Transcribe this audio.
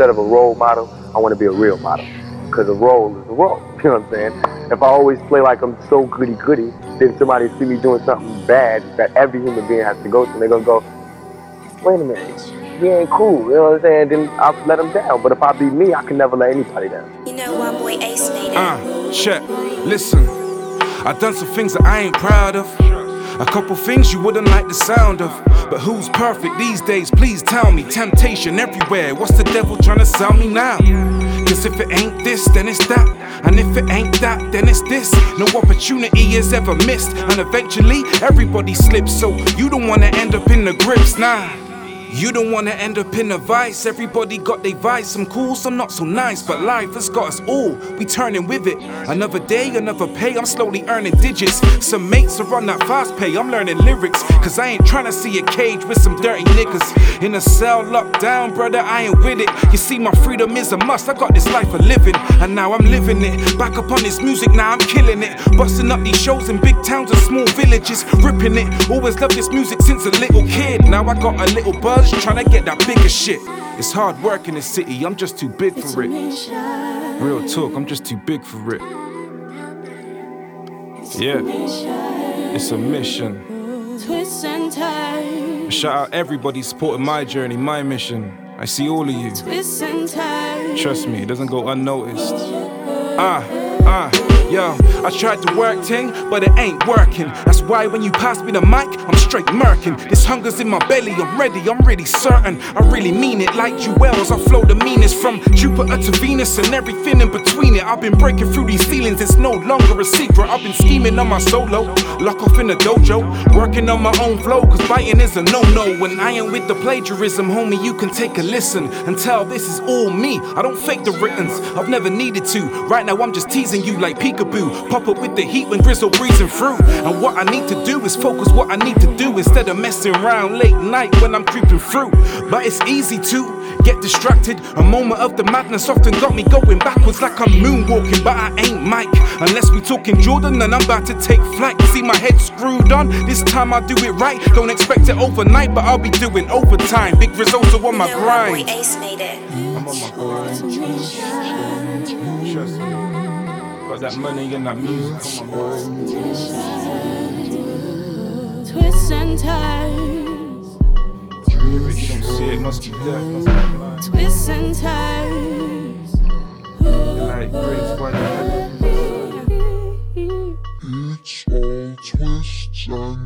instead of a role model, I want to be a real model. Because a role is a role, you know what I'm saying? If I always play like I'm so goody-goody, then somebody see me doing something bad that every human being has to go through, and they're going to go, wait a minute, he ain't cool, you know what I'm saying? Then I'll let him down. But if I be me, I can never let anybody down. You know one boy Ace made it. Check, listen, I done some things that I ain't proud of. A couple things you wouldn't like the sound of. But who's perfect these days, please tell me. Temptation everywhere, what's the devil trying to sell me now? Cause if it ain't this, then it's that. And if it ain't that, then it's this. No opportunity is ever missed. And eventually, everybody slips. So you don't wanna end up in the grips, nah. You don't wanna end up in a vice. Everybody got their vice. Some cool, some not so nice. But life has got us all, we turning with it. Another day, another pay, I'm slowly earning digits. Some mates are on that fast pay, I'm learning lyrics. Cause I ain't tryna see a cage with some dirty niggas. In a cell, locked down, brother, I ain't with it. You see, my freedom is a must, I got this life of living. And now I'm living it, back up on this music, now I'm killing it. Busting up these shows in big towns and small villages, ripping it. Always loved this music since a little kid. Now I got a little buzz, trying to get that bigger shit. It's hard work in the city, I'm just too big for it. Real talk, I'm just too big for it. Yeah, it's a mission. Twists and turns. Shout out everybody supporting my journey, my mission. I see all of you. Twists and turns. Trust me, it doesn't go unnoticed. Yo, I tried to work ting, but it ain't working. That's why when you pass me the mic, I'm straight murking. This hunger's in my belly, I'm ready, I'm really certain. I really mean it, like jewels, I flow the meanest. From Jupiter to Venus and everything in between it. I've been breaking through these ceilings, it's no longer a secret. I've been scheming on my solo, lock off in the dojo, working on my own flow, cause biting is a no-no. When I ain't with the plagiarism, homie, you can take a listen and tell this is all me. I don't fake the writtens, I've never needed to. Right now I'm just teasing you like peekaboo. Pop up with the heat when drizzle breezing through. And what I need to do is focus what I need to do, instead of messing around late night when I'm creeping through. But it's easy to get distracted. A moment of the madness often got me going backwards like I'm moonwalking, but I ain't Mike. Unless we talking Jordan, then I'm about to take flight. See my head screwed on, this time I'll do it right. Don't expect it overnight, but I'll be doing overtime. Big results are on my grind. One boy Ace made it. I'm on my grind. Trust me. Got that money and that music on my mind. Twists and turns. If you don't see it, must be death. Twists and turns. Like Grace, why the It's all twists and